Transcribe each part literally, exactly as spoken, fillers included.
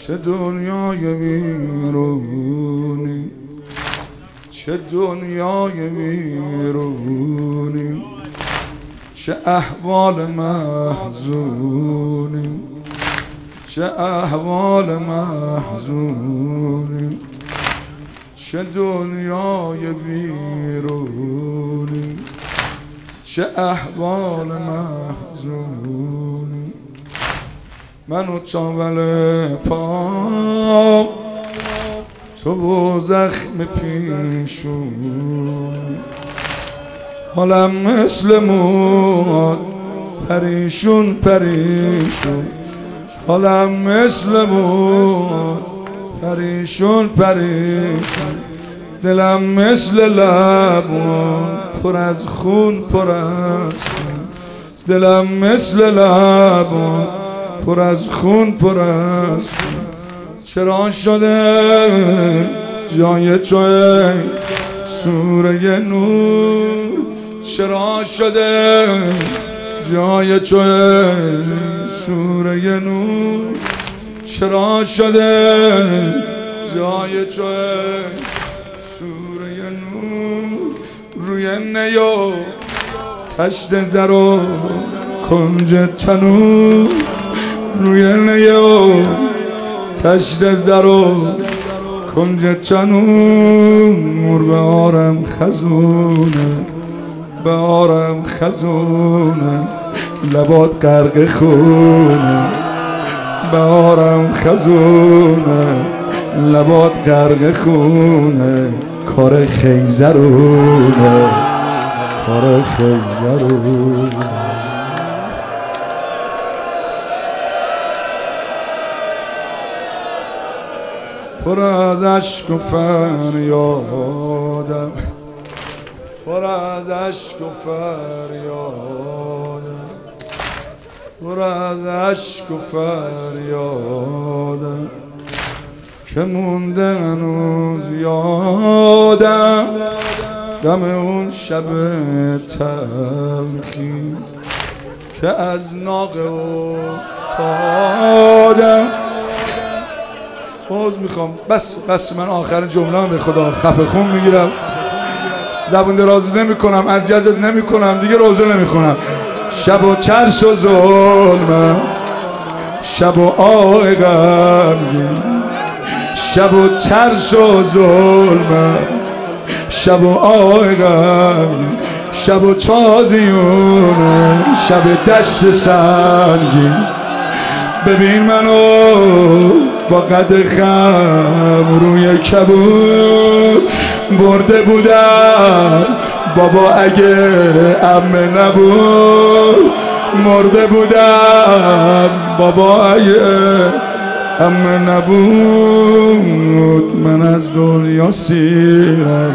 چه دنیای ویرونی، چه دنیای ویرونی، چه احوال محزونی، چه احوال محزونی، چه دنیای ویرونی، چه احوال محزونی. منو تاول پام تو و زخم پیشون، حالم مثل مواد پریشون پریشون، حالم مثل مواد پریشون پریشون، دلم مثل لبان پر از خون پر از خون، دلم مثل لبان پر از خون پر از خون. چرا شده جای توی سوره نور، چرا شده جای توی سوره نور، چرا شده جای توی سوره نور. روی نیا تشت زر و کنج تنور، روی نیا تشت زر و کنج تنور. به آرم خزونه به آرم خزونه، لبات غرق خونه. به آرم خزونه لبات غرق خونه، کار خیزرونه کار خیزرونه. پر از عشق و فریادم، پر از عشق و فریادم، پر از عشق و فریادم، که مونده هنوز یادم غم اون شب تلخی که از ناقه افتادم. باز میخوام بس بس من آخر جمله به خدا خفه خون میگیرم، زبون دراز نمی کنم، اذیتت نمی کنم دیگه، روزه نمی خونم. شب و ترس و ظلمم، شب و آه غمگین، شب و ترس و ظلمم، شب و آه غمگین، شب و تازیونه، شب دست سنگین. ببین منو با قد خم روی کبود برده بودم، بابا اگه عمه نبود مرده بودم، بابا اگه عمه نبود. من از دنیا سیرم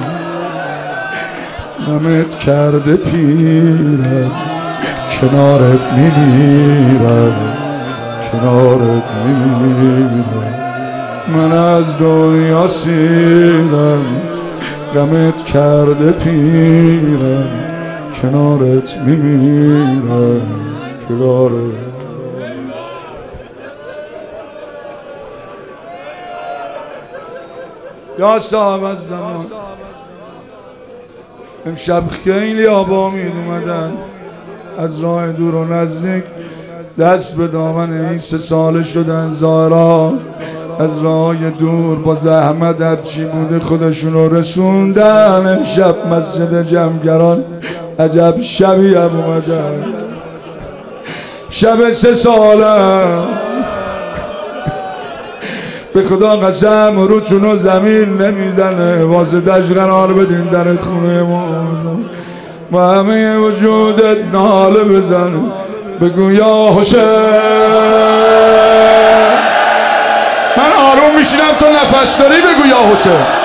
غمت کرده پیرم، کنارت میمیرم کنارت میمیرم. من از دنیا سیرم غمت کرده پیرم، کنارت میمیرم کنارت. یا صاحب از زمان، امشب خیلی آبا امید اومدن از راه دور و نزدیک، دست به دامن این سه ساله شدن ظاهرا، از راه دور با زحمت در چی بوده خودشون رو رسوندن. امشب مسجد جمگران عجب شبی هم اومدن، شب سه ساله. به خدا قسم روتونو زمین نمیزنه، واسطش قرار بدین در خونه ما با همه وجودت ناله بزن، بگو یا حسین. من آروم میشینم تو نفس داری، بگو یا حسین.